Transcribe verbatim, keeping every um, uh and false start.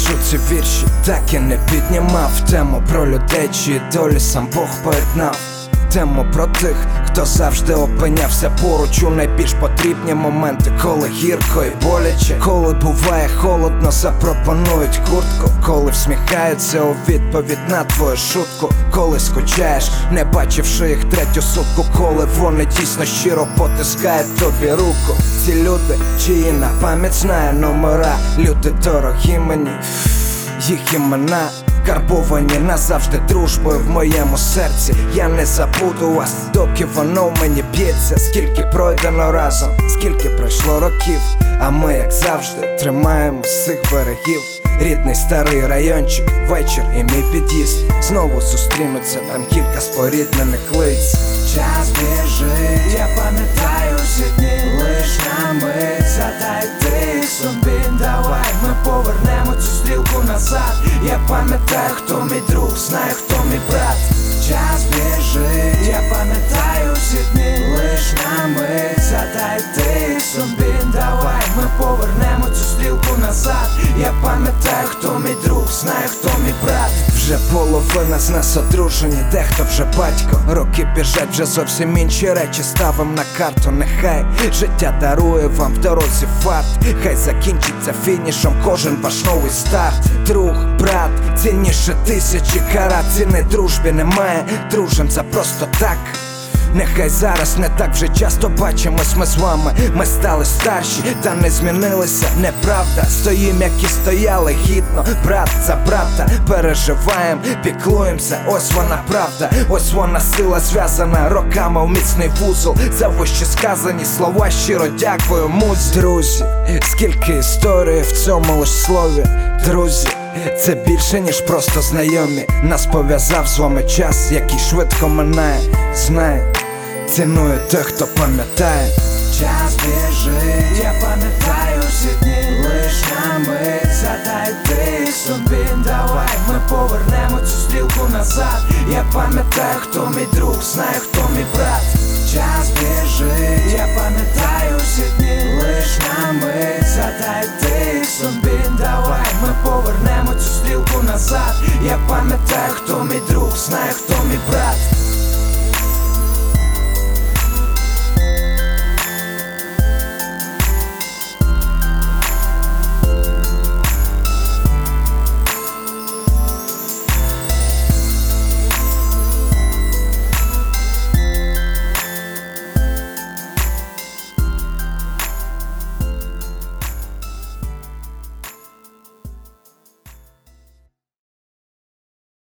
пишу ці вірші, так і не піднімав тему про людей, чиї долі сам Бог поєднав. Тему про тих, хто завжди опинявся поруч у найбільш потрібні моменти, коли гірко і боляче, коли буває холодно, запропонують куртку, коли всміхаються у відповідь на твою шутку, коли скучаєш, не бачивши їх третю сутку, коли вони дійсно щиро потискають тобі руку. Ці люди, чиї на пам'ять знає номера, люди дорогі мені, їх імена карбовані назавжди дружбою в моєму серці. Я не забуду вас, доки воно в мені б'ється. Скільки пройдено разом, скільки пройшло років, а ми, як завжди, тримаємо з цих берегів. Рідний старий райончик, вечір і мій під'їзд. Знову зустрінуться там кілька споріднених лиць. Час біжить, я пам'ятаю всі дні, лиш на мить задай ти собі. Давай ми повернемо цю стрілку назад. Я пам'ятаю, хто мій друг, знаю, хто мій брат. Час біжить, я пам'ятаю всі дні, лиш на мить задай ти собі. Давай ми повернемо цю стрілку назад. Я пам'ятаю, хто мій друг, знаю, хто мій брат. Вже половина з нас одружені, дехто вже батько. Роки біжать, вже зовсім інші речі ставим на карту. Нехай життя дарує вам в дорозі фарт, хай закінчиться фінішом кожен ваш новий старт. Друг, брат, цінніше тисячі карат. Ціни дружбі немає, дружим це просто так. Нехай зараз не так вже часто бачимось ми з вами. Ми стали старші, та не змінилися, неправда. Стоїм, як і стояли, гідно, брат за брата. Переживаєм, піклуємося, ось вона правда. Ось вона сила зв'язана роками в міцний вузол. За вище сказані слова щиро дякую музі. Друзі, скільки історії в цьому лиш слові. Друзі, це більше, ніж просто знайомі. Нас пов'язав з вами час, який швидко минає. Знає, цінує тих, хто пам'ятає. Час біжить, я пам'ятаю всі дні, лиш на мить задай ти собі. Давай ми повернемо цю стрілку назад. Я пам'ятаю, хто мій друг, знаю, хто мій брат. Час біжить, я пам'ятаю всі дні, лиш на мить задай ти собі. Давай ми повернемо цю стрілку назад. Я пам'ятаю, хто мій друг, знаю, хто мій брат.